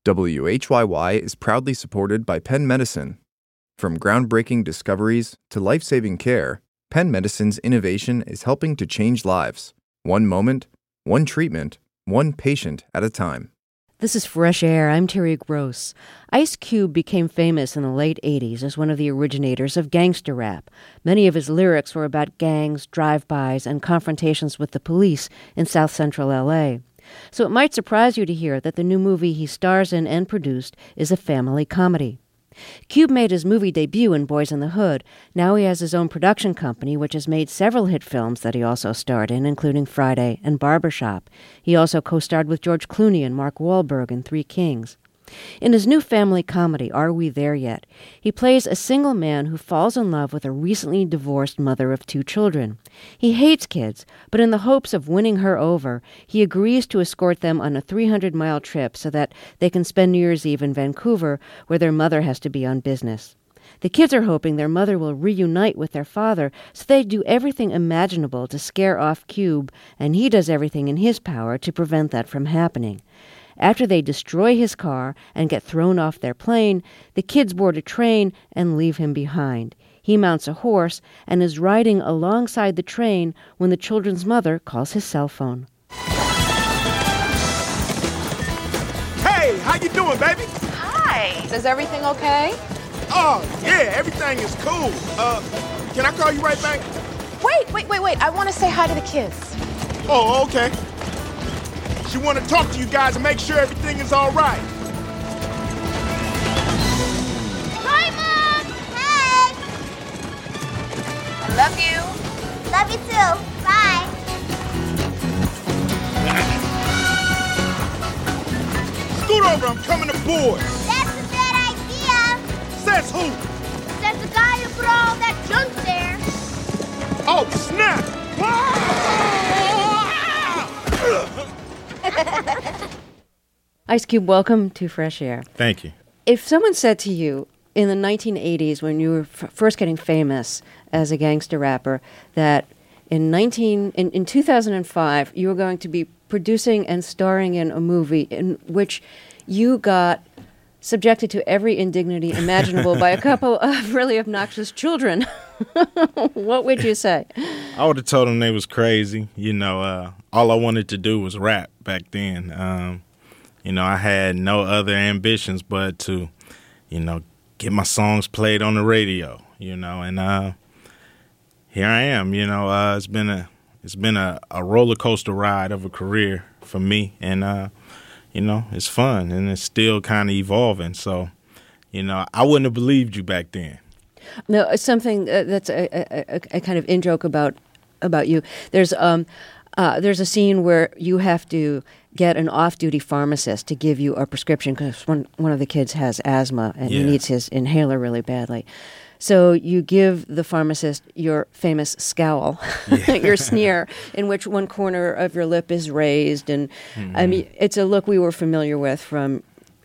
WHYY is proudly supported by Penn Medicine. From groundbreaking discoveries to life-saving care, Penn Medicine's innovation is helping to change lives. One moment, one treatment, one patient at a time. This is Fresh Air. I'm Terry Gross. Ice Cube became famous in the late 80s as one of the originators of gangster rap. Many of his lyrics were about gangs, drive-bys, and confrontations with the police in South Central L.A. So it might surprise you to hear that the new movie he stars in and produced is a family comedy. Cube made his movie debut in Boys in the Hood. Now he has his own production company, which has made several hit films that he also starred in, including Friday and Barbershop. He also co-starred with George Clooney and Mark Wahlberg in Three Kings. In his new family comedy, Are We There Yet?, he plays a single man who falls in love with a recently divorced mother of 2 children. He hates kids, but in the hopes of winning her over, he agrees to escort them on a 300-mile trip so that they can spend New Year's Eve in Vancouver, where their mother has to be on business. The kids are hoping their mother will reunite with their father, so they do everything imaginable to scare off Cube, and he does everything in his power to prevent that from happening. After they destroy his car and get thrown off their plane, the kids board a train and leave him behind. He mounts a horse and is riding alongside the train when the children's mother calls his cell phone. Hey, how you doing, baby? Hi. Is everything okay? Oh, yeah, everything is cool. Can I call you right back? Wait. I want to say hi to the kids. Oh, okay. She want to talk to you guys and make sure everything is all right. Hi, Mom! Hey! I love you. Love you too. Bye. Scoot over, I'm coming aboard. That's a bad idea. Says who? Says the guy who put all that junk there. Oh, snap! Ice Cube, welcome to Fresh Air. Thank you. If someone said to you in the 1980s, when you were first getting famous as a gangster rapper, that in 2005 you were going to be producing and starring in a movie in which you got subjected to every indignity imaginable by a couple of really obnoxious children, what would you say? I would have told them they was crazy. All I wanted to do was rap back then. I had no other ambitions but to, get my songs played on the radio, and here I am. It's been a roller coaster ride of a career for me, and it's fun and it's still kind of evolving. So, I wouldn't have believed you back then. No, something that's a kind of in-joke about you. There's a scene where you have to get an off-duty pharmacist to give you a prescription because one of the kids has asthma and he needs his inhaler really badly. So you give the pharmacist your famous scowl, your sneer, in which one corner of your lip is raised. And I mean, it's a look we were familiar with from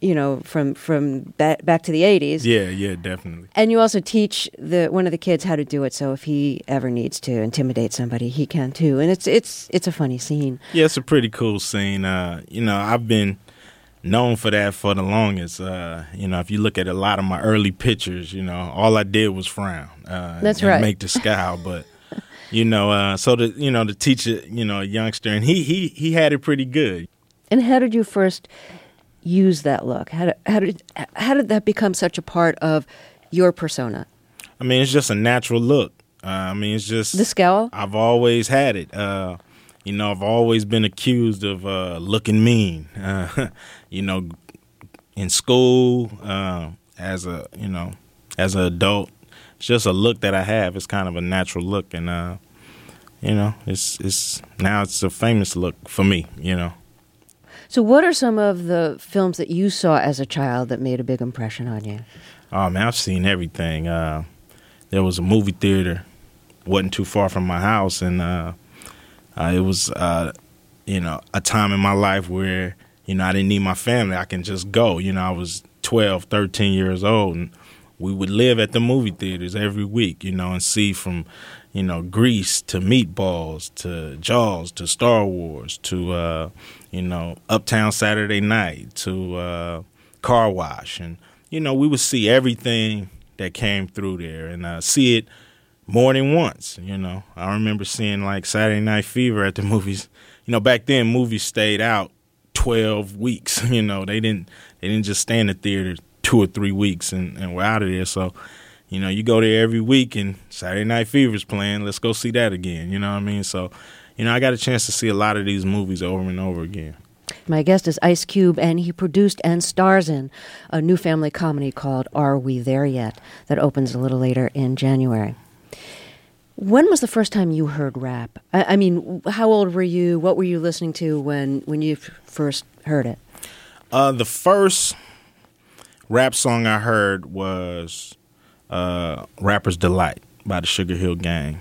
back to the 80s. Yeah, definitely. And you also teach one of the kids how to do it, so if he ever needs to intimidate somebody, he can too. And it's a funny scene. Yeah, it's a pretty cool scene. I've been known for that for the longest. If you look at a lot of my early pictures, all I did was frown. That's and right. Make the scowl, but so to teach a youngster, and he had it pretty good. And how did you first use that look? How did that become such a part of your persona? I mean, it's just a natural look. It's just the scowl. I've always had it. I've always been accused of looking mean. In school, as an adult, it's just a look that I have. It's kind of a natural look, and it's now it's a famous look for me. So what are some of the films that you saw as a child that made a big impression on you? Oh, man, I've seen everything. There was a movie theater, wasn't too far from my house, and it was, a time in my life where, I didn't need my family. I can just go. I was 12, 13 years old, and we would live at the movie theaters every week, and see from, Grease to Meatballs to Jaws to Star Wars to, Uptown Saturday Night to car wash. And, we would see everything that came through there and see it more than once. I remember seeing like Saturday Night Fever at the movies. Back then movies stayed out 12 weeks. They didn't just stay in the theater 2 or 3 weeks and we're out of there. So, you go there every week and Saturday Night Fever's playing. Let's go see that again. You know what I mean? So, I got a chance to see a lot of these movies over and over again. My guest is Ice Cube, and he produced and stars in a new family comedy called Are We There Yet? That opens a little later in January. When was the first time you heard rap? I mean, how old were you? What were you listening to when you first heard it? The first rap song I heard was Rapper's Delight by the Sugar Hill Gang,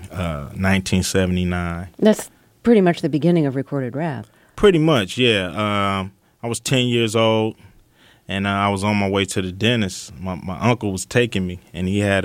1979. That's pretty much the beginning of recorded rap. Pretty much, yeah. I was 10 years old, and I was on my way to the dentist. My uncle was taking me, and he had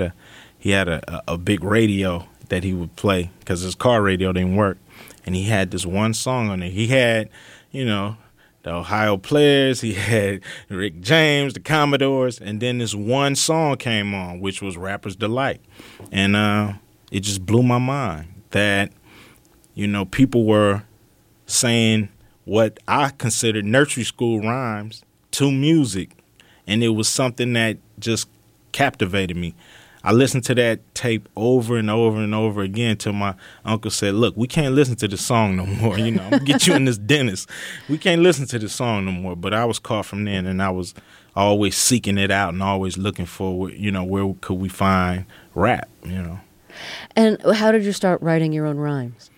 a big radio that he would play because his car radio didn't work, and he had this one song on it. He had, the Ohio Players, he had Rick James, the Commodores, and then this one song came on, which was Rapper's Delight, and it just blew my mind that, people were saying what I considered nursery school rhymes to music, and it was something that just captivated me. I listened to that tape over and over and over again till my uncle said, look, we can't listen to the song no more. I'm going to get you in this dentist. We can't listen to the song no more. But I was caught from then, and I was always seeking it out and always looking for, where could we find rap, And how did you start writing your own rhymes?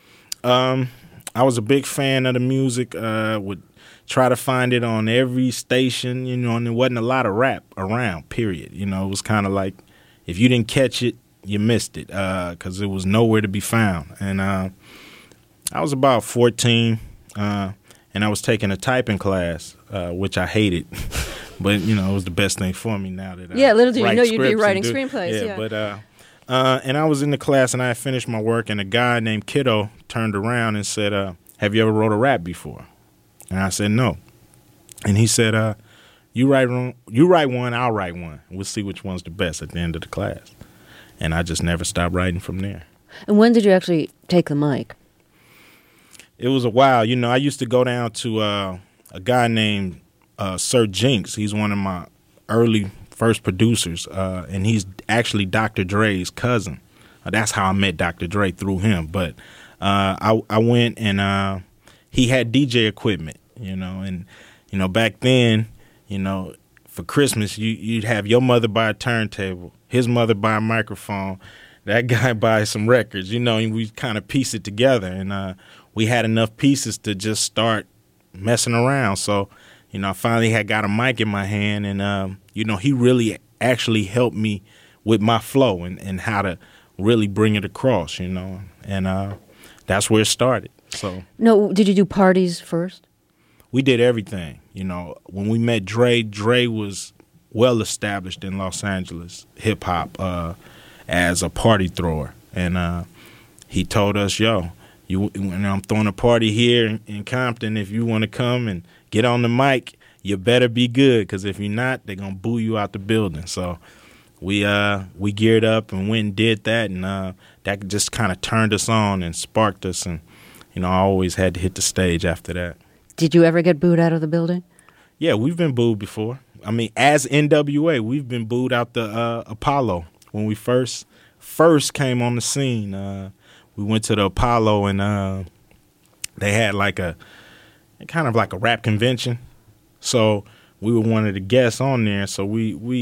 I was a big fan of the music, would try to find it on every station, and there wasn't a lot of rap around, period. It was kind of like if you didn't catch it, you missed it because it was nowhere to be found. And I was about 14, and I was taking a typing class, which I hated. But, it was the best thing for me now that I little do you know you'd be scripts writing screenplays. Yeah, but and I was in the class, and I had finished my work, and a guy named Kiddo turned around and said, have you ever wrote a rap before? And I said, no. And he said, you write one, I'll write one. We'll see which one's the best at the end of the class. And I just never stopped writing from there. And when did you actually take the mic? It was a while. I used to go down to a guy named Sir Jinx. He's one of my early first producers, and he's actually Dr. Dre's cousin. That's how I met Dr. Dre, through him. But I went, and he had DJ equipment, and, back then, for Christmas, you'd have your mother buy a turntable, his mother buy a microphone, that guy buy some records, and we kind of piece it together. And we had enough pieces to just start messing around. So, I finally had got a mic in my hand, and, he really actually helped me with my flow and how to really bring it across, and that's where it started. So, no, did you do parties first? We did everything. When we met Dre was well established in Los Angeles hip hop as a party thrower, and he told us, "Yo, I'm throwing a party here in Compton. If you want to come and get on the mic, you better be good, because if you're not, they're gonna boo you out the building." So we geared up and went and did that, and that just kind of turned us on and sparked us, and I always had to hit the stage after that. Did you ever get booed out of the building? Yeah, we've been booed before. I mean, as NWA, we've been booed out the Apollo when we first came on the scene. We went to the Apollo, and they had like a kind of like a rap convention. So we were one of the guests on there. So we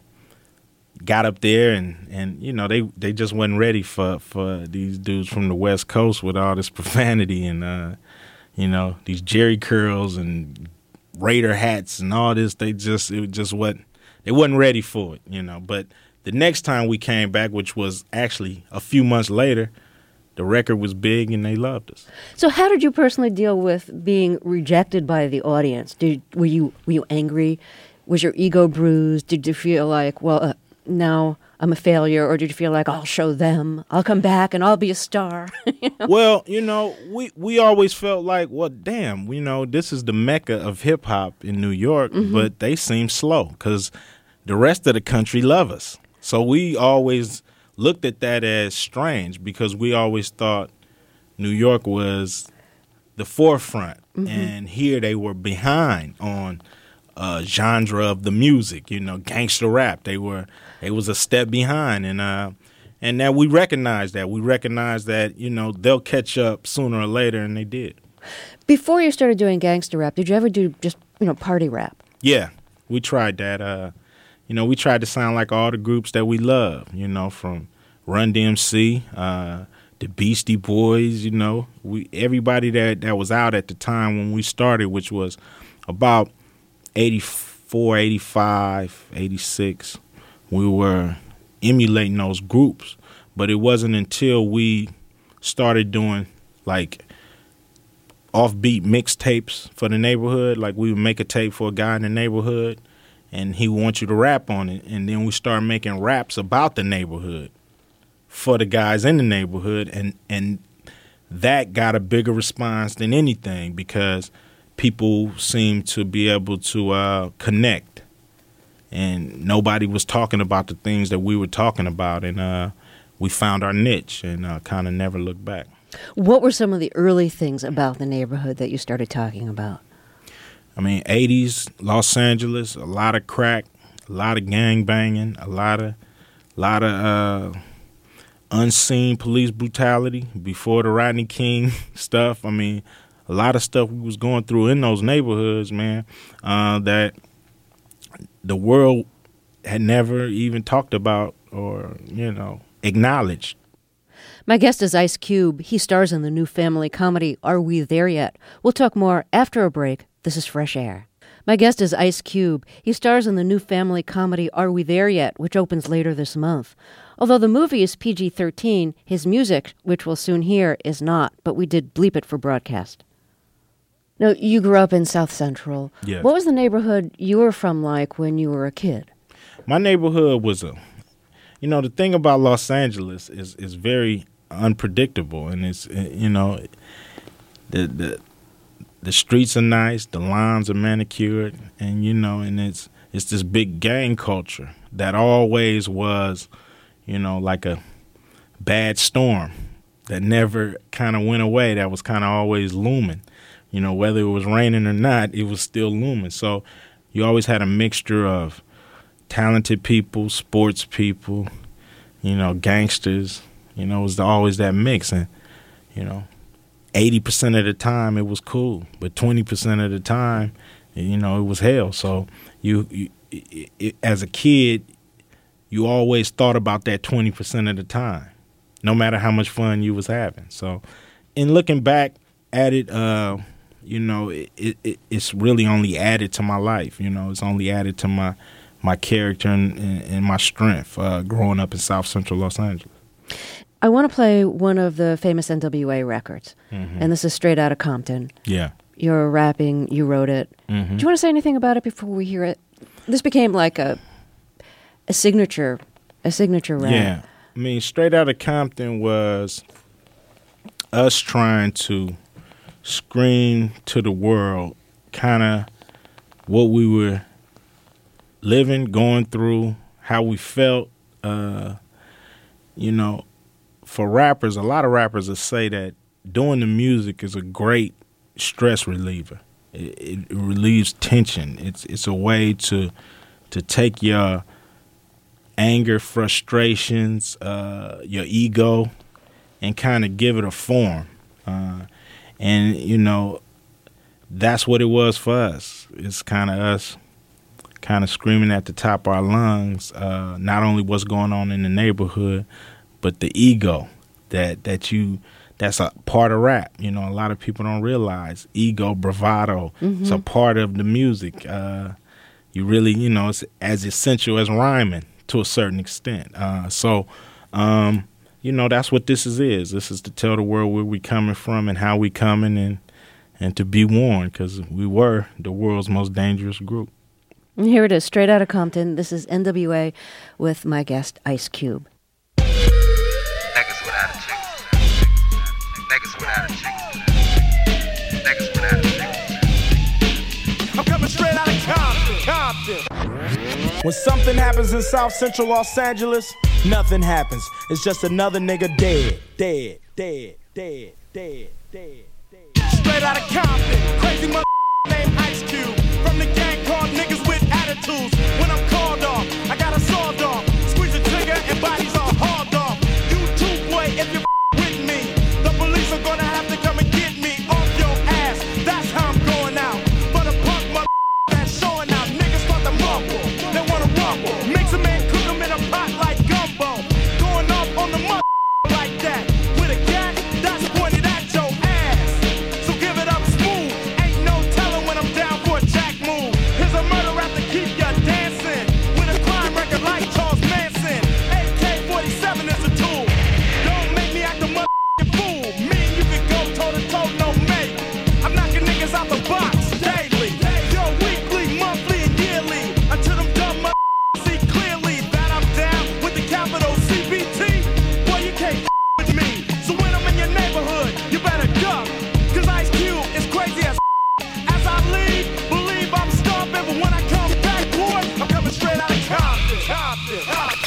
got up there, and they just wasn't ready for these dudes from the West Coast with all this profanity and these Jerry curls and Raider hats and all this. They wasn't ready for it, But the next time we came back, which was actually a few months later, the record was big and they loved us. So how did you personally deal with being rejected by the audience? Were you angry? Was your ego bruised? Did you feel like, well, now I'm a failure, or did you feel like I'll show them, I'll come back and I'll be a star? Well, we always felt like, well, damn, this is the mecca of hip hop in New York, but they seem slow because the rest of the country love us. So we always looked at that as strange because we always thought New York was the forefront, and here they were behind on genre of the music, gangster rap. They was a step behind, and that we recognized that. We recognized that, they'll catch up sooner or later, and they did. Before you started doing gangster rap, did you ever do just, party rap? Yeah, we tried that. We tried to sound like all the groups that we love, from Run DMC, the Beastie Boys, everybody that was out at the time when we started, which was about 84, 85, 86. We were emulating those groups, but it wasn't until we started doing like offbeat mixtapes for the neighborhood. Like we would make a tape for a guy in the neighborhood and he would want you to rap on it. And then we started making raps about the neighborhood for the guys in the neighborhood. And that got a bigger response than anything because people seemed to be able to connect. And nobody was talking about the things that we were talking about. And we found our niche and kind of never looked back. What were some of the early things about the neighborhood that you started talking about? 80s, Los Angeles, a lot of crack, a lot of gang banging, a lot of unseen police brutality before the Rodney King stuff. A lot of stuff we was going through in those neighborhoods, man, that the world had never even talked about or, acknowledged. My guest is Ice Cube. He stars in the new family comedy, Are We There Yet? We'll talk more after a break. This is Fresh Air. My guest is Ice Cube. He stars in the new family comedy, Are We There Yet?, which opens later this month. Although the movie is PG-13, his music, which we'll soon hear, is not, but we did bleep it for broadcast. Now, you grew up in South Central. Yes. What was the neighborhood you were from like when you were a kid? My neighborhood was the thing about Los Angeles is very unpredictable, and it's, the streets are nice, the lawns are manicured, and, and it's this big gang culture that always was, like a bad storm that never kind of went away, that was kind of always looming. Whether it was raining or not, it was still looming. So you always had a mixture of talented people, sports people, gangsters. It was always that mix. And, 80% of the time it was cool, but 20% of the time, it was hell. So you as a kid, you always thought about that 20% of the time, no matter how much fun you was having. So in looking back at it, it's really only added to my life. It's only added to my character and my strength growing up in South Central Los Angeles. I want to play one of the famous NWA records, and this is Straight Outta Compton. Yeah. You're rapping, you wrote it. Do you want to say anything about it before we hear it? This became like a signature rap. Yeah. Straight Outta Compton was us trying to scream to the world kind of what we were living, going through, how we felt. For rappers, a lot of rappers will say that doing the music is a great stress reliever. It relieves tension. It's a way to take your anger, frustrations, your ego, and kind of give it a form. And that's what it was for us. It's kind of us kind of screaming at the top of our lungs, not only what's going on in the neighborhood, but the ego that's a part of rap. A lot of people don't realize ego, bravado. It's a part of the music. You really, it's as essential as rhyming to a certain extent. So that's what this is. This is to tell the world where we coming from and how we coming and to be warned, because we were the world's most dangerous group. And here it is, straight out of Compton. This is NWA with my guest, Ice Cube. Niggas without a chick. Niggas without a chick. Niggas without a chick. I'm coming straight out of Compton. When something happens in South Central Los Angeles, nothing happens. It's just another nigga dead. Straight out of Compton, crazy mother named Ice Cube. From the gang called Niggas with Attitudes. When I'm called off, I got a sawed off. Squeeze the trigger and bodies are hauled off. You too, boy, if you with me. The police are gonna have to come and get me off your ass. That's how I'm going out. For the punk mother that's showing out. Niggas start to mumble, they wanna rumble. Makes a man cook 'em in a pot like gumbo. Going off on the mother like that. With a gat that's pointed at your ass. So give it up smooth. Ain't no telling when I'm down for a jack move. Here's a murder rap to keep ya dancing. With a crime record like Charles Manson. AK-47 is a tool. Don't make me act a motherfucking fool. Me and you can go toe to toe, no mate. I'm knocking niggas out the box daily. Yo, weekly, monthly, and yearly. Until them dumb motherfuckers see clearly that I'm down with the capital CBT. Boy, you can't with me. So when I'm in your neighborhood, you better duck. Cause Ice Cube is crazy as I leave, believe I'm stomping. But when I come back, boy, I'm coming straight out of Compton.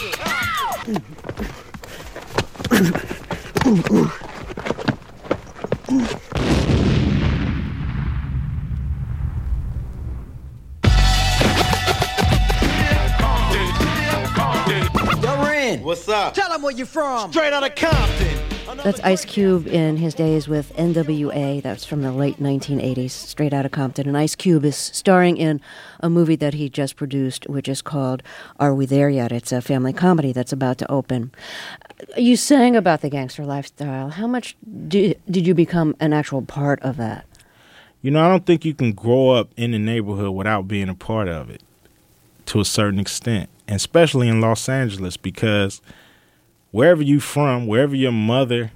What's up? Tell them where you're from. Straight out of Compton. That's Ice Cube in his days with NWA. That's from the late 1980s, straight out of Compton. And Ice Cube is starring in a movie that he just produced, which is called Are We There Yet? It's a family comedy that's about to open. You sang about the gangster lifestyle. How much did you become an actual part of that? You know, I don't think you can grow up in the neighborhood without being a part of it to a certain extent, and especially in Los Angeles, because wherever you from, wherever your mother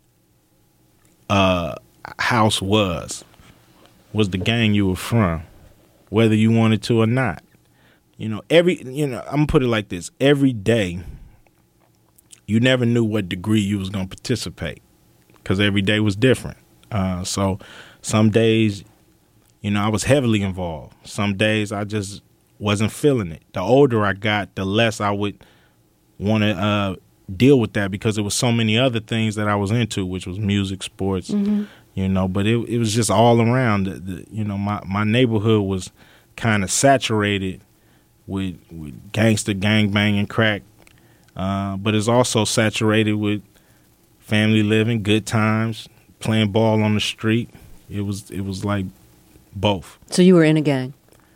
house was the gang you were from, whether you wanted to or not. I'm gonna put it like this. Every day, you never knew what degree you was gonna participate, because every day was different. So some days, I was heavily involved. Some days I just wasn't feeling it. The older I got, the less I would want to deal with that, because there was so many other things that I was into, which was music, sports, but it was just all around. My neighborhood was kind of saturated with gangster, gangbanging, crack, but it's also saturated with family living, good times, playing ball on the street. It was like both. So you were in a gang?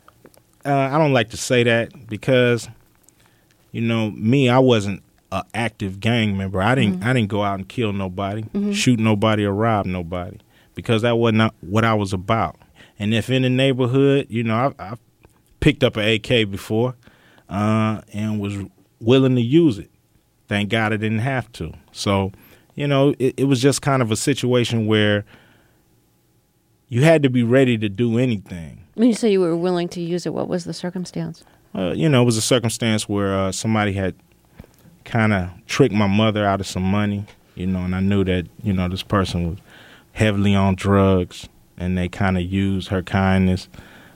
I don't like to say that because, me, I wasn't an active gang member. I didn't go out and kill nobody, shoot nobody, or rob nobody, because that wasn't what I was about. And if in the neighborhood, I've picked up an AK before and was willing to use it. Thank God I didn't have to. So, it was just kind of a situation where you had to be ready to do anything. When you say you were willing to use it, what was the circumstance? It was a circumstance where somebody had kind of tricked my mother out of some money, and I knew that, this person was heavily on drugs, and they kind of used her kindness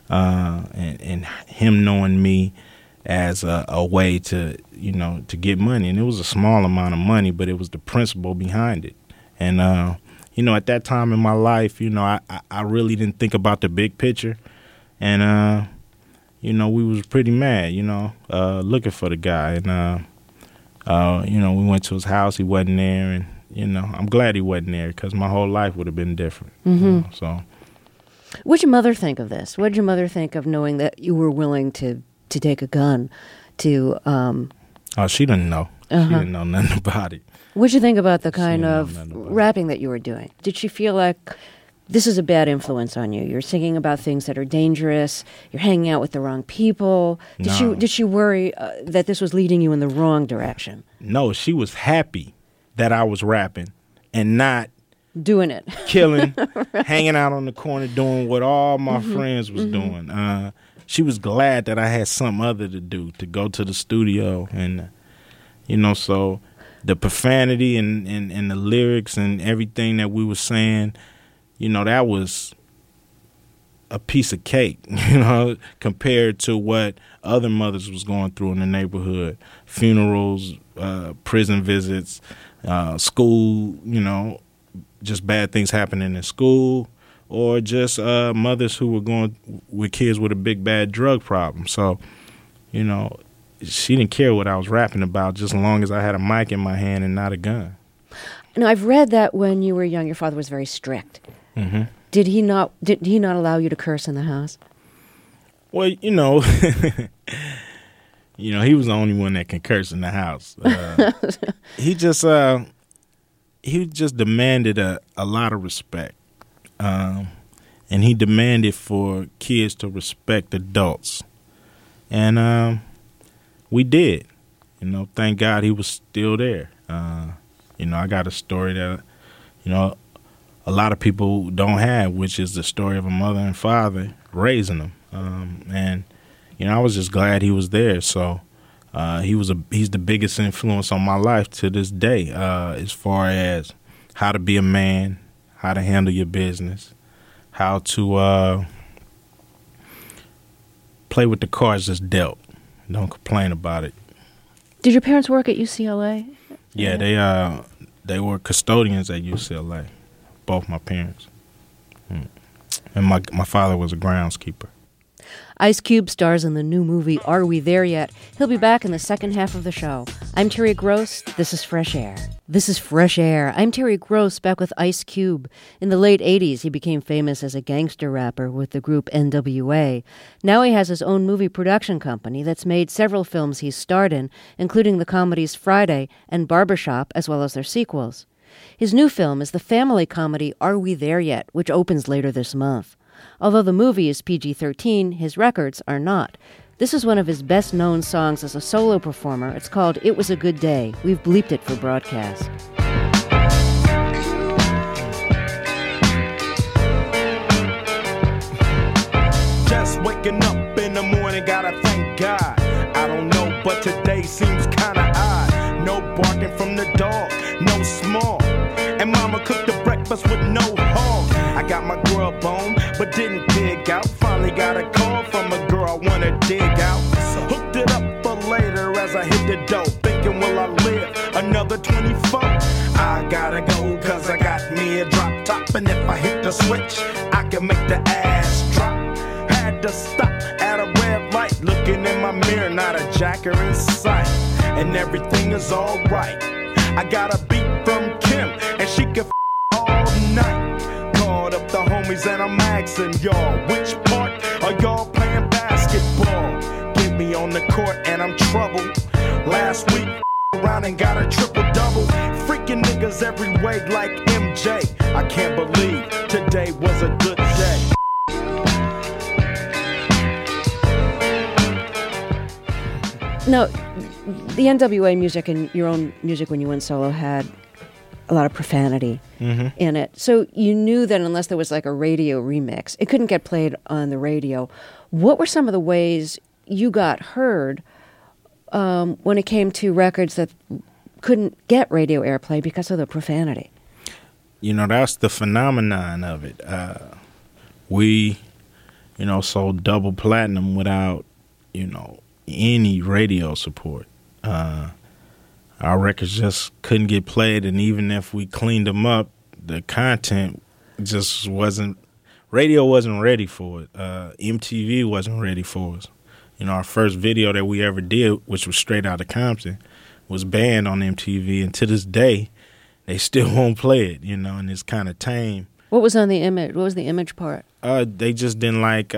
and him knowing me as a way to, to get money. And it was a small amount of money, but it was the principle behind it. And, at that time in my life, I really didn't think about the big picture. And, we was pretty mad, looking for the guy. And, we went to his house. He wasn't there. And, I'm glad he wasn't there, because my whole life would have been different. So, what'd your mother think of this? What'd your mother think of knowing that you were willing to take a gun to... Oh, she didn't know. She didn't know nothing about it. What'd you think about the kind of rapping that you were doing? Did she feel like this is a bad influence on you? You're singing about things that are dangerous. You're hanging out with the wrong people. Did she worry that this was leading you in the wrong direction? No, she was happy that I was rapping and not doing it, killing, right. Hanging out on the corner doing what all my friends was doing. she was glad that I had something other to do, to go to the studio. And, so the profanity and the lyrics and everything that we were saying, that was a piece of cake, compared to what other mothers was going through in the neighborhood. Funerals, prison visits, school, just bad things happening in school, or just mothers who were going with kids with a big bad drug problem. So, she didn't care what I was rapping about, just as long as I had a mic in my hand and not a gun. Now, I've read that when you were young, your father was very strict. Mm-hmm. Did he not allow you to curse in the house? Well, he was the only one that can curse in the house. He just demanded a lot of respect, and he demanded for kids to respect adults, and we did. Thank God he was still there. I got a story that a lot of people don't have, which is the story of a mother and father raising them. And I was just glad he was there. So he's the biggest influence on my life to this day, as far as how to be a man, how to handle your business, how to play with the cards that's dealt. Don't complain about it. Did your parents work at UCLA? Yeah, they were custodians at UCLA. Both my parents. And my father was a groundskeeper. Ice Cube stars in the new movie Are We There Yet? He'll be back in the second half of the show. I'm Terry Gross. This is Fresh Air. This is Fresh Air. I'm Terry Gross, back with Ice Cube. In the late 80s, he became famous as a gangster rapper with the group NWA. Now he has his own movie production company that's made several films he's starred in, including the comedies Friday and Barbershop, as well as their sequels. His new film is the family comedy Are We There Yet?, which opens later this month. Although the movie is PG-13, his records are not. This is one of his best-known songs as a solo performer. It's called It Was a Good Day. We've bleeped it for broadcast. Just waking up in the morning, gotta thank God. I don't know, but today seems kinda odd. No barking from the dog, no small. And mama cooked the breakfast with no hog. I got my grub on, but didn't dig out. Finally got a call from a girl I wanna dig out. So hooked it up for later as I hit the dough. Thinking, will I live another 24? I gotta go, cause I got me a drop top. And if I hit the switch, I can make the ass drop. Had to stop at a red light. Looking in my mirror, not a jacker in sight. And everything is alright. I got a beat from Kim, and she can all night. Called up the homies and I'm asking y'all, which part are y'all playing basketball? Get me on the court and I'm troubled. Last week around and got a triple-double. Freaking niggas every way like MJ. I can't believe today was a good day. Now, the NWA music and your own music when you went solo had a lot of profanity in it. So you knew that unless there was like a radio remix, it couldn't get played on the radio. What were some of the ways you got heard when it came to records that couldn't get radio airplay because of the profanity? That's the phenomenon of it. We, sold double platinum without, any radio support. Our records just couldn't get played, and even if we cleaned them up, the content just wasn't. Radio wasn't ready for it. MTV wasn't ready for us. Our first video that we ever did, which was Straight Outta Compton, was banned on MTV, and to this day, they still won't play it. And it's kind of tame. What was on the image? What was the image part? They just didn't like,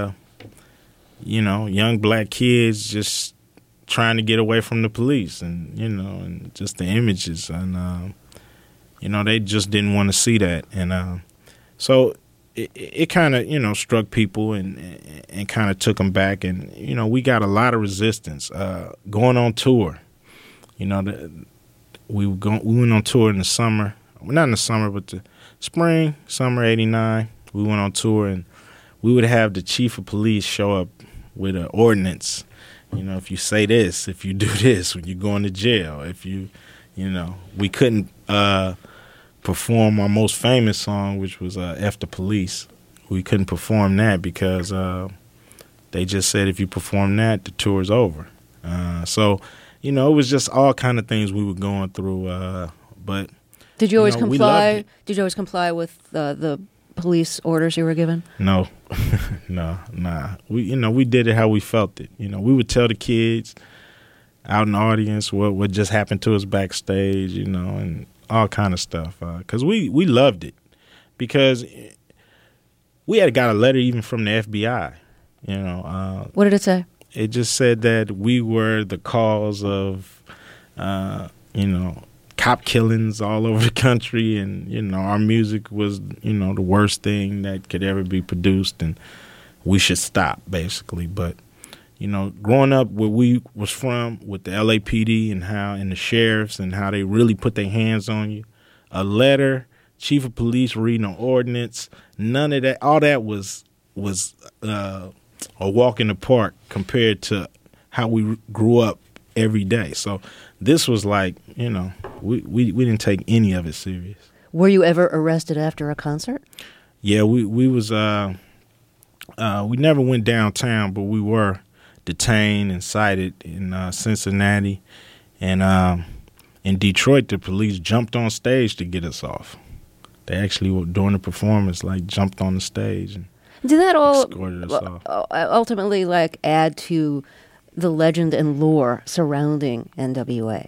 young black kids just trying to get away from the police, and and just the images, and they just didn't want to see that, and so it kind of struck people and kind of took them back, and we got a lot of resistance going on tour. We went on tour in the summer, well, not in the summer, but the summer '89. We went on tour, and we would have the chief of police show up with an ordinance. You know, if you say this, if you do this, when you're going to jail, we couldn't perform our most famous song, which was F the Police. We couldn't perform that because they just said if you perform that, the tour's over. So, it was just all kind of things we were going through. But did you always we comply? loved it. Did you always comply with the police orders you were given? No, nah. We did it how we felt it. We would tell the kids out in the audience what just happened to us backstage, and all kind of stuff. Because we loved it. Because we had got a letter even from the FBI. What did it say? It just said that we were the cause of, cop killings all over the country, and our music was the worst thing that could ever be produced, and we should stop basically. But growing up where we was from with the LAPD and the sheriffs and how they really put their hands on you, a letter, chief of police reading an ordinance, none of that, all that was a walk in the park compared to how we grew up every day. So this was like, we didn't take any of it serious. Were you ever arrested after a concert? Yeah, we was we never went downtown, but we were detained and cited in Cincinnati, and in Detroit the police jumped on stage to get us off. They actually were during the performance, jumped on the stage and did that all escorted us off. Ultimately add to the legend and lore surrounding NWA?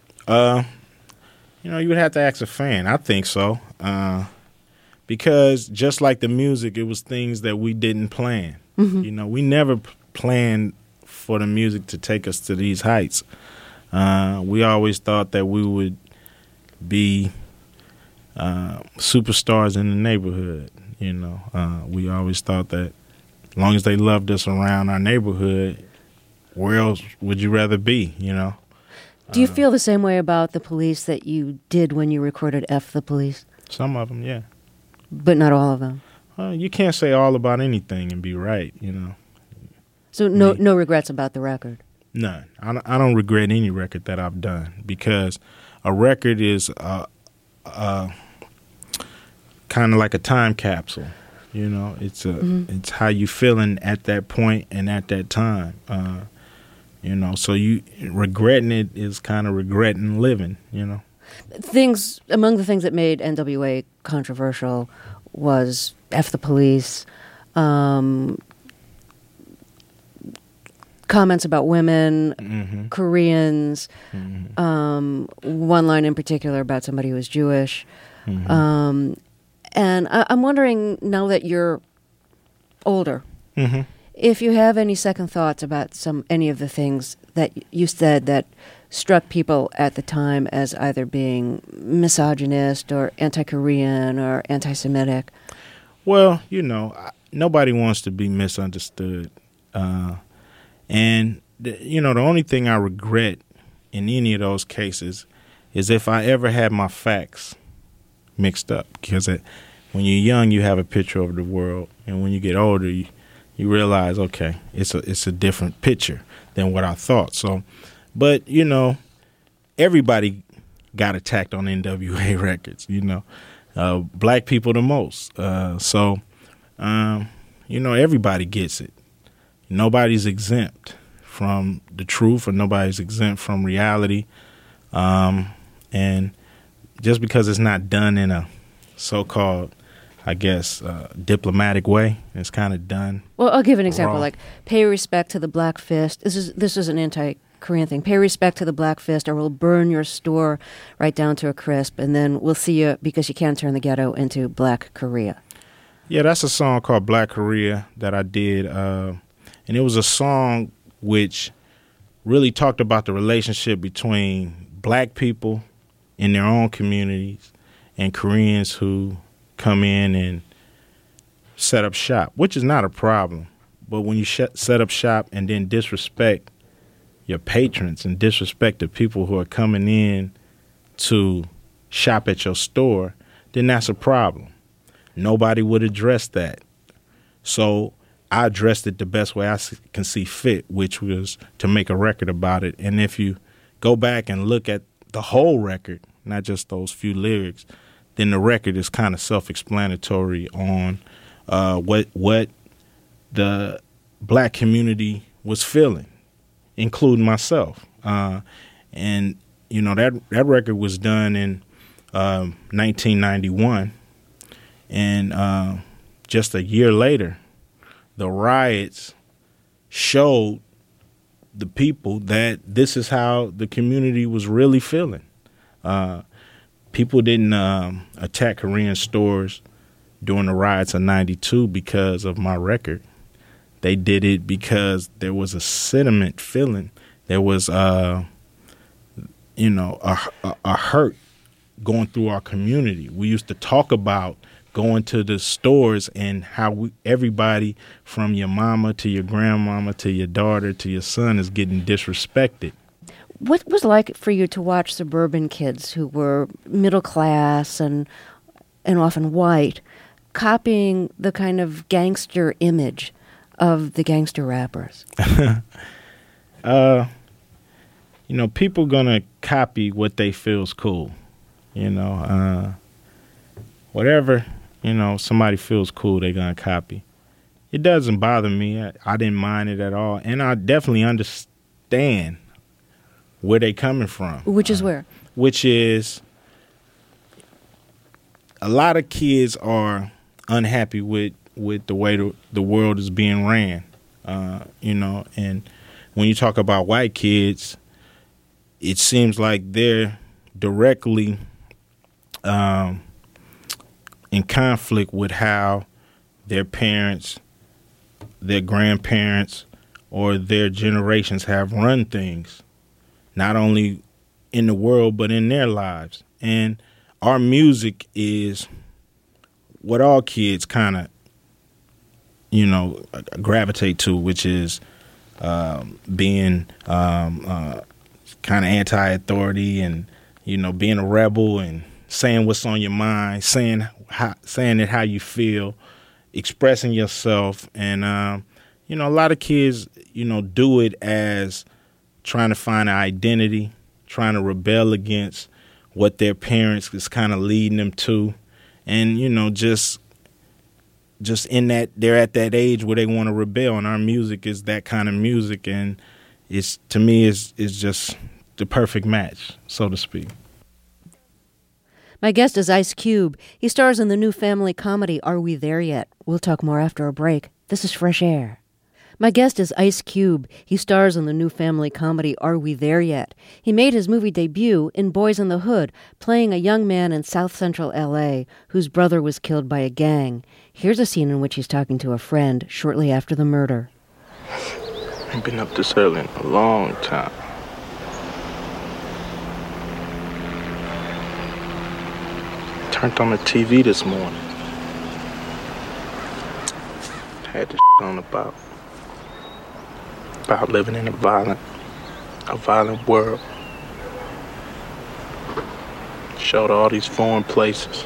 You would have to ask a fan. I think so. Because just like the music, it was things that we didn't plan. Mm-hmm. We never planned for the music to take us to these heights. We always thought that we would be superstars in the neighborhood. We always thought that as long as they loved us around our neighborhood, where else would you rather be, Do you feel the same way about the Police that you did when you recorded F the Police? Some of them, yeah. But not all of them? You can't say all about anything and be right, So no regrets about the record? None. I don't regret any record that I've done because a record is kind of like a time capsule. It's how you feeling at that point and at that time. So you regretting it is kind of regretting living. Among the things that made NWA controversial was F the Police, comments about women, mm-hmm. Koreans, mm-hmm. One line in particular about somebody who was Jewish. Mm-hmm. And I'm wondering, now that you're older, mm-hmm. if you have any second thoughts about any of the things that you said that struck people at the time as either being misogynist or anti-Korean or anti-Semitic. Well, nobody wants to be misunderstood. And, the only thing I regret in any of those cases is if I ever had my facts mixed up. Because when you're young, you have a picture of the world. And when you get older, you realize, okay, it's a different picture than what I thought. So, but, everybody got attacked on NWA records, black people the most. So, everybody gets it. Nobody's exempt from the truth or nobody's exempt from reality. And just because it's not done in a so-called, I guess, diplomatic way, it's kind of done. Well, I'll give an example, like pay respect to the Black Fist. This is an anti-Korean thing. Pay respect to the Black Fist or we'll burn your store right down to a crisp and then we'll see you because you can't turn the ghetto into Black Korea. Yeah, that's a song called Black Korea that I did. And it was a song which really talked about the relationship between black people in their own communities and Koreans who come in and set up shop, which is not a problem. But when you set up shop and then disrespect your patrons and disrespect the people who are coming in to shop at your store, then that's a problem. Nobody would address that. So I addressed it the best way I can see fit, which was to make a record about it. And if you go back and look at the whole record, not just those few lyrics, then the record is kind of self-explanatory on what the black community was feeling, including myself. And, you know, that record was done in 1991. And just a year later, the riots showed the people that this is how the community was really feeling. People didn't attack Korean stores during the riots of 92 because of my record. They did it because there was a sentiment feeling. There was, a hurt going through our community. We used to talk about going to the stores and how everybody from your mama to your grandmama to your daughter to your son is getting disrespected. What was it like for you to watch suburban kids who were middle class and often white copying the kind of gangster image of the gangster rappers? People gonna copy what they feels cool. Whatever, somebody feels cool, they gonna copy. It doesn't bother me. I didn't mind it at all. And I definitely understand where they coming from. Which is where? Which is a lot of kids are unhappy with the way the world is being ran. And when you talk about white kids, it seems like they're directly in conflict with how their parents, their grandparents, or their generations have run things, not only in the world, but in their lives. And our music is what all kids kind of, gravitate to, which is being kind of anti-authority and, being a rebel and saying what's on your mind, saying it how you feel, expressing yourself. And, a lot of kids, do it as trying to find an identity, trying to rebel against what their parents is kind of leading them to. And, just in that they're at that age where they want to rebel, and our music is that kind of music, and it's, to me, it's just the perfect match, so to speak. My guest is Ice Cube. He stars in the new family comedy Are We There Yet? We'll talk more after a break. This is Fresh Air. My guest is Ice Cube. He stars in the new family comedy Are We There Yet? He made his movie debut in Boys in the Hood, playing a young man in South Central L.A. whose brother was killed by a gang. Here's a scene in which he's talking to a friend shortly after the murder. I've been up this early in a long time. Turned on the TV this morning. Had this on about living in a violent world. Showed all these foreign places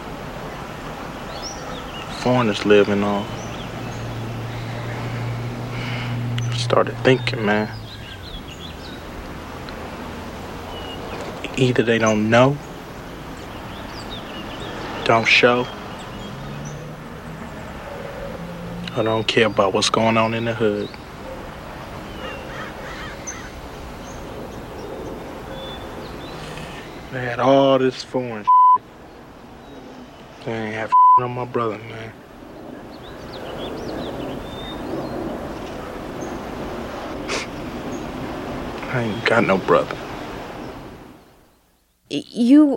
foreigners living on. Started thinking, man, either they don't know, don't show, or don't care about what's going on in the hood. They had all this foreign shit. They ain't have on my brother, man. I ain't got no brother. You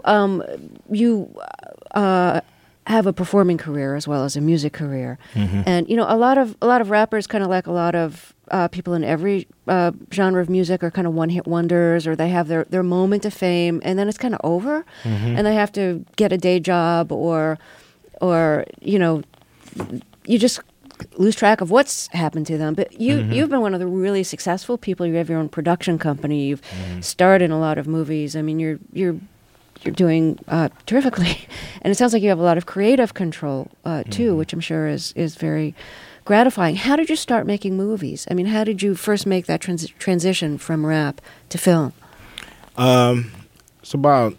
have a performing career as well as a music career, and a lot of rappers, kind of like a lot of people in every genre of music, are kind of one-hit wonders, or they have their moment of fame and then it's kind of over, and they have to get a day job, or you just lose track of what's happened to them. But you've been one of the really successful people. You have your own production company. You've starred in a lot of movies. I mean, you're doing terrifically, and it sounds like you have a lot of creative control too, which I'm sure is very gratifying. How did you start making movies? I mean, how did you first make that transition from rap to film? It's about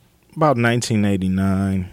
1989.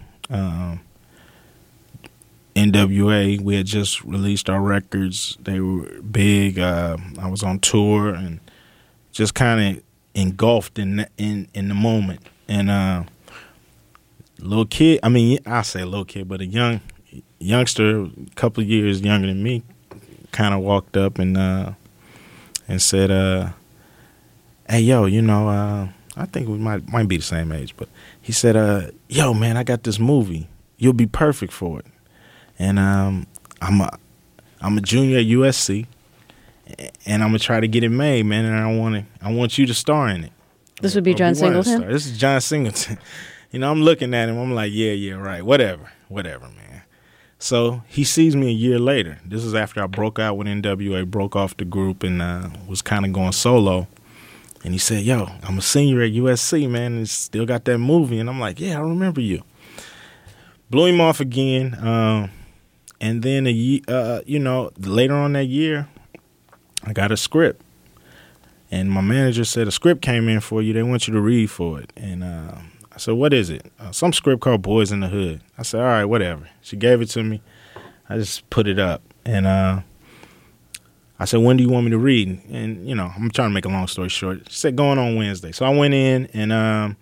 NWA, we had just released our records. They were big. I was on tour and just kind of engulfed in the moment. And little kid, I mean, I say little kid, but a youngster, a couple of years younger than me, kind of walked up and said, "Hey, yo, you know, I think we might be the same age, but he said, yo, man, I got this movie. You'll be perfect for it. And I'm a junior at USC, and I'm gonna try to get it made, man. And I want you to star in it." This would be John Singleton? This is John Singleton. You know, I'm looking at him. I'm like, yeah, right. Whatever, man. So he sees me a year later. This is after I broke out with NWA, broke off the group, and was kind of going solo. And he said, "Yo, I'm a senior at USC, man, and still got that movie." And I'm like, "Yeah, I remember you." Blew him off again. And then later on that year, I got a script. And my manager said, "A script came in for you. They want you to read for it." And I said, "What is it?" "Some script called Boys in the Hood." I said, "All right, whatever." She gave it to me. I just put it up. And I said, "When do you want me to read?" And, you know, I'm trying to make a long story short. She said, "Going on Wednesday." So I went in and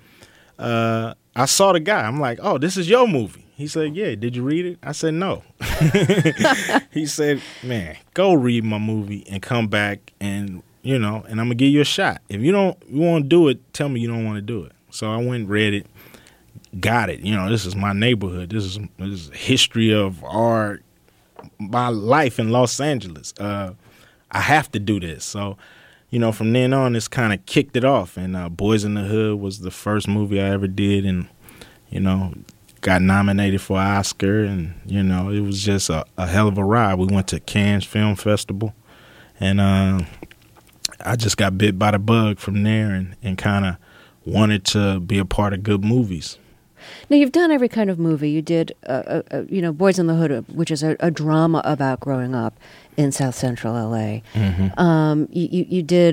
I saw the guy. I'm like, "Oh, this is your movie." He said, "Yeah, did you read it?" I said, "No." He said, "Man, go read my movie and come back and, you know, and I'm going to give you a shot. If you want to do it, tell me you don't want to do it." So I went and read it, got it. You know, this is my neighborhood. This is history of my life in Los Angeles. I have to do this. So, you know, from then on, it's kind of kicked it off. And Boys in the Hood was the first movie I ever did. And, you know, got nominated for an Oscar, and, you know, it was just a hell of a ride. We went to Cannes Film Festival, and I just got bit by the bug from there and kind of wanted to be a part of good movies. Now, you've done every kind of movie. You did, Boys in the Hood, which is a drama about growing up in South Central L.A. Mm-hmm. You did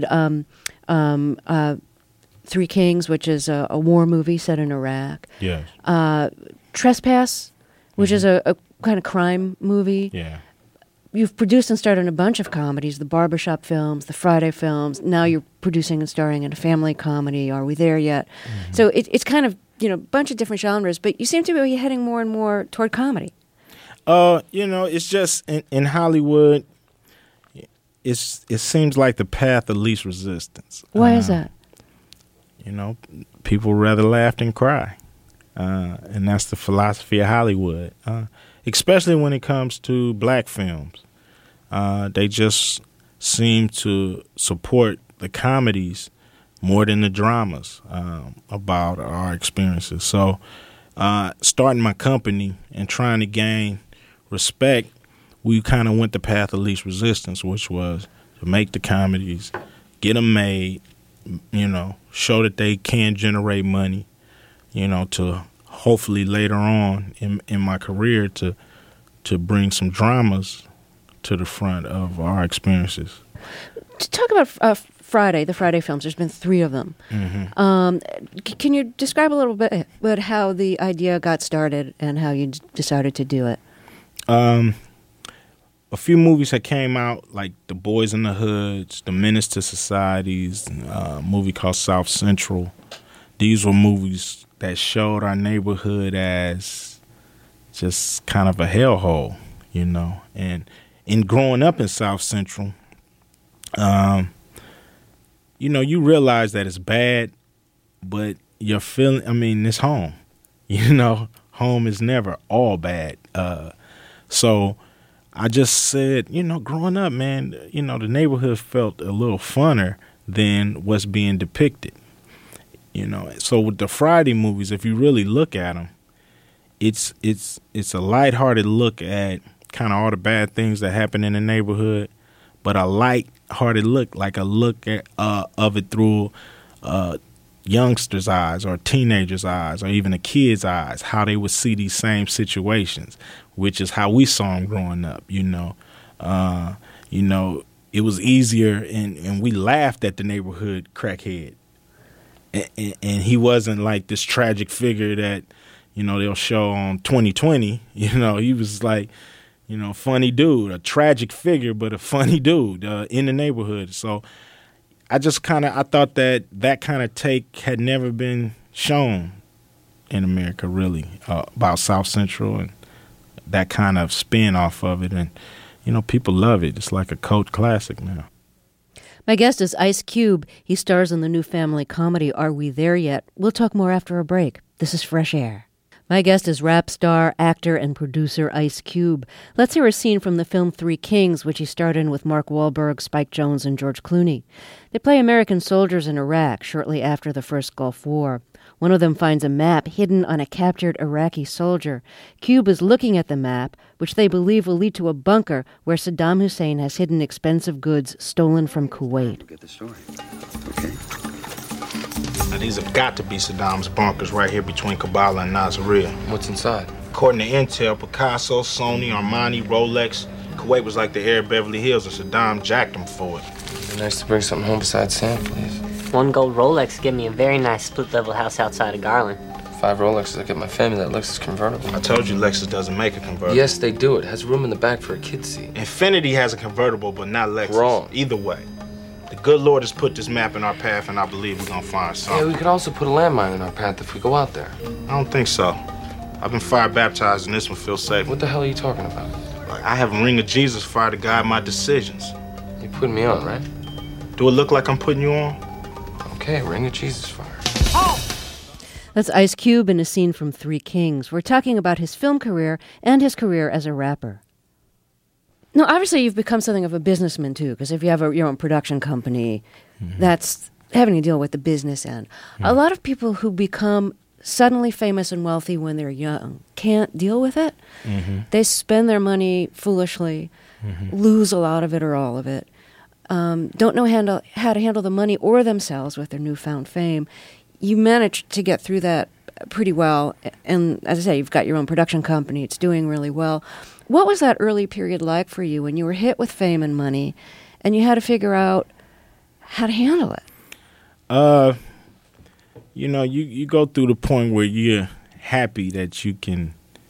Three Kings, which is a war movie set in Iraq. Yes. Trespass, which is a kind of crime movie. Yeah. You've produced and starred in a bunch of comedies, the Barbershop films, the Friday films. Now you're producing and starring in a family comedy, Are We There Yet? Mm-hmm. So it's kind of, you know, a bunch of different genres, but you seem to be heading more and more toward comedy. You know, it's just in Hollywood, it seems like the path of least resistance. Why is that? You know, people rather laugh than cry. And that's the philosophy of Hollywood, especially when it comes to black films. They just seem to support the comedies more than the dramas about our experiences. So starting my company and trying to gain respect, we kind of went the path of least resistance, which was to make the comedies, get them made, you know, show that they can generate money, you know, to hopefully later on in my career to bring some dramas to the front of our experiences. To talk about the Friday films, there's been 3 of them. Mm-hmm. Can you describe a little bit about how the idea got started and how you decided to do it? A few movies that came out, like The Boys in the Hoods, The Menace to Societies, a movie called South Central. These were movies that showed our neighborhood as just kind of a hellhole, you know. And in growing up in South Central, you know, you realize that it's bad, but you're feeling, I mean, it's home. You know, home is never all bad. So I just said, you know, growing up, man, you know, the neighborhood felt a little funner than what's being depicted. You know, so with the Friday movies, if you really look at them, it's a lighthearted look at kind of all the bad things that happen in the neighborhood, but a lighthearted look, like a look at of it through youngsters' eyes or teenagers' eyes or even a kid's eyes, how they would see these same situations, which is how we saw them growing up, you know. You know, it was easier, and we laughed at the neighborhood crackhead. And he wasn't like this tragic figure that, you know, they'll show on 2020. You know, he was like, you know, funny dude, a tragic figure, but a funny dude in the neighborhood. So I thought that kind of take had never been shown in America, really, about South Central and that kind of spin off of it. And, you know, people love it. It's like a cult classic now. My guest is Ice Cube. He stars in the new family comedy, Are We There Yet? We'll talk more after a break. This is Fresh Air. My guest is rap star, actor, and producer Ice Cube. Let's hear a scene from the film Three Kings, which he starred in with Mark Wahlberg, Spike Jonze, and George Clooney. They play American soldiers in Iraq shortly after the first Gulf War. One of them finds a map hidden on a captured Iraqi soldier. Cube is looking at the map, which they believe will lead to a bunker where Saddam Hussein has hidden expensive goods stolen from Kuwait. Get the story. Okay. Now, these have got to be Saddam's bunkers right here between Kabbalah and Nasiriyah. What's inside? According to Intel, Picasso, Sony, Armani, Rolex, Kuwait was like the air of Beverly Hills, and Saddam jacked him for it. It'd be nice to bring something home besides sand, please. One gold Rolex gave me a very nice split-level house outside of Garland. 5 Rolexes, I get my family that Lexus convertible. I told you Lexus doesn't make a convertible. Yes, they do. It has room in the back for a kid's seat. Infiniti has a convertible, but not Lexus. Wrong. Either way, the good Lord has put this map in our path, and I believe we're gonna find something. Yeah, we could also put a landmine in our path if we go out there. I don't think so. I've been fire baptized, and this one feels safe. What the hell are you talking about? Like, I have a ring of Jesus fire to guide my decisions. You're putting me on, right? Do it look like I'm putting you on? Okay, ring of Jesus fire. That's Ice Cube in a scene from Three Kings. We're talking about his film career and his career as a rapper. Now, obviously, you've become something of a businessman, too, because if you have your own production company, that's having to deal with the business end. A lot of people who become suddenly famous and wealthy when they're young can't deal with it. They spend their money foolishly, lose a lot of it or all of it, don't know how to handle the money or themselves with their newfound fame. You managed to get through that pretty well, and as I say, you've got your own production company. It's doing really well. What was that early period like for you when you were hit with fame and money, and you had to figure out how to handle it? You know, you go through the point where you're happy that you can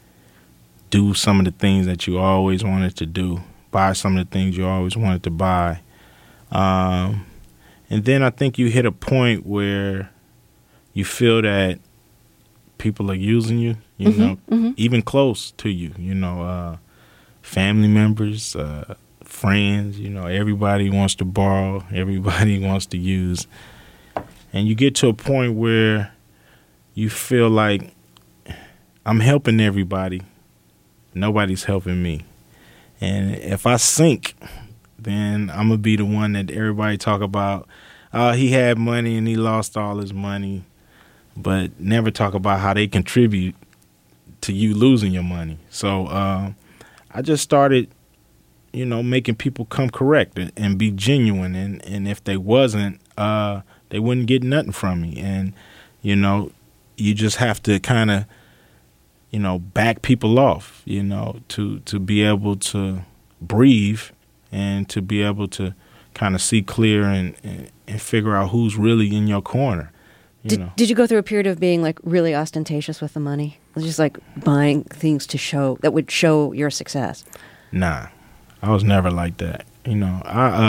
do some of the things that you always wanted to do, buy some of the things you always wanted to buy. And then I think you hit a point where you feel that people are using you, you know, even close to you, you know, family members, friends, you know, everybody wants to borrow, everybody wants to use. And you get to a point where you feel like I'm helping everybody, nobody's helping me. And if I sink, then I'm going to be the one that everybody talk about. He had money and he lost all his money, but never talk about how they contribute to you losing your money. So I just started, you know, making people come correct and be genuine. And if they wasn't, they wouldn't get nothing from me. And, you know, you just have to kind of, you know, back people off, you know, to be able to breathe and to be able to kind of see clear and figure out who's really in your corner. Did you go through a period of being like really ostentatious with the money? Just like buying things to show that would show your success? Nah, I was never like that. You know,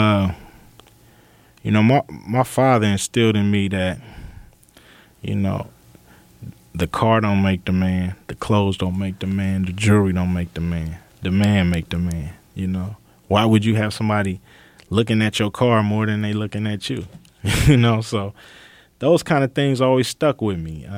my father instilled in me that, you know, the car don't make the man, the clothes don't make the man, the jewelry don't make the man make the man. You know, why would you have somebody looking at your car more than they looking at you? You know, so those kind of things always stuck with me.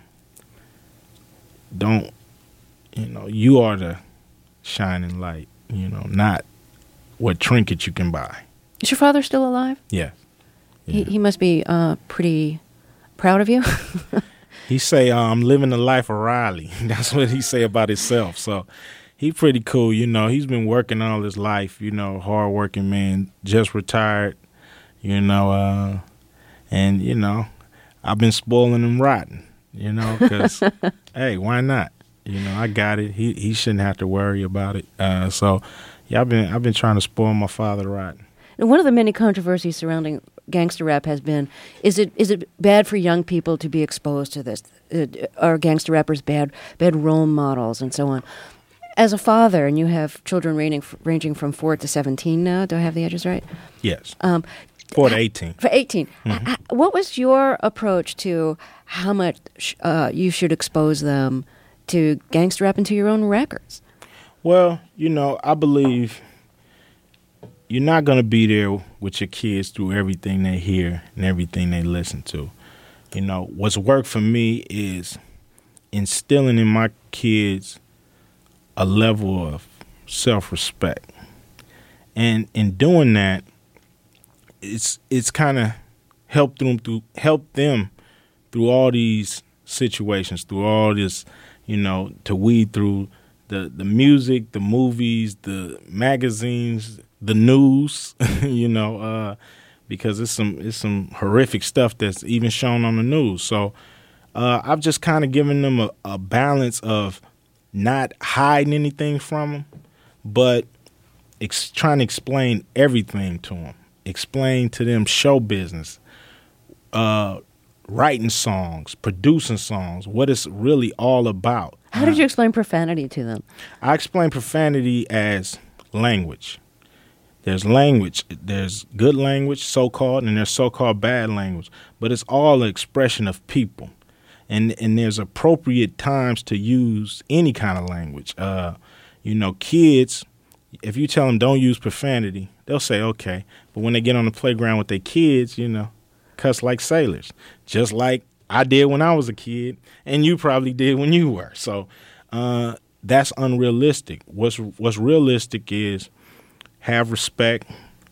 You are the shining light, you know, not what trinket you can buy. Is your father still alive? Yeah. He must be pretty proud of you. He say, I'm living the life of Riley. That's what he say about himself. So he pretty cool, you know. He's been working all his life, you know, hard-working man, just retired, you know, and, you know, I've been spoiling him rotten, you know, because, hey, why not? You know, I got it. He shouldn't have to worry about it. So, Yeah, I've been trying to spoil my father right. And one of the many controversies surrounding gangster rap has been, is it bad for young people to be exposed to this? Are gangster rappers bad role models and so on? As a father, and you have children ranging from 4 to 17 now, do I have the ages right? Yes. 4 to 18. For 18. What was your approach to how much you should expose them to gangster rap and to your own records? Well, I believe you're not going to be there with your kids through everything they hear and everything they listen to. What's worked for me is instilling in my kids a level of self-respect. And in doing that, it's kind of helped them through all these situations, through all this, to weed through the music, the movies, the magazines, the news, because it's some horrific stuff that's even shown on the news. So I've just kind of given them a balance of not hiding anything from them, but trying to explain everything to them. Explain to them show business, writing songs, producing songs, what it's really all about. How did you explain profanity to them? I explain profanity as language. There's language. There's good language, so-called, and there's so-called bad language. But it's all an expression of people. And there's appropriate times to use any kind of language. Kids, if you tell them don't use profanity, they'll say, okay. But when they get on the playground with their kids, cuss like sailors, just like I did when I was a kid, and you probably did when you were. So that's unrealistic. What's realistic is have respect.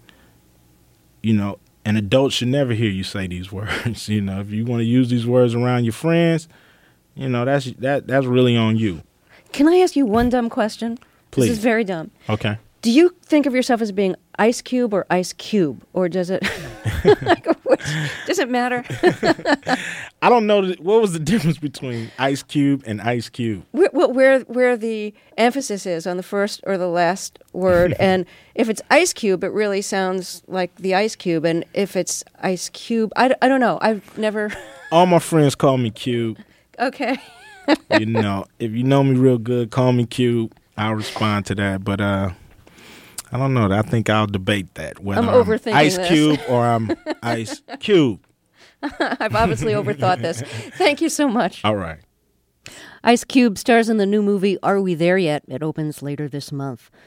An adult should never hear you say these words. If you want to use these words around your friends, that's really on you. Can I ask you one dumb question? Please. This is very dumb. Okay. Do you think of yourself as being Ice Cube or Ice Cube, or does it does it matter? I don't know. What was the difference between Ice Cube and Ice Cube? Where the emphasis is on the first or the last word, and if it's Ice Cube, it really sounds like the Ice Cube, and if it's Ice Cube, I don't know. I've never. All my friends call me Cube. Okay. If you know me real good, call me Cube. I'll respond to that, but I don't know. I think I'll debate that, whether I'm overthinking Ice this. Cube or I'm Ice Cube. I've obviously overthought this. Thank you so much. All right. Ice Cube stars in the new movie Are We There Yet? It opens later this month.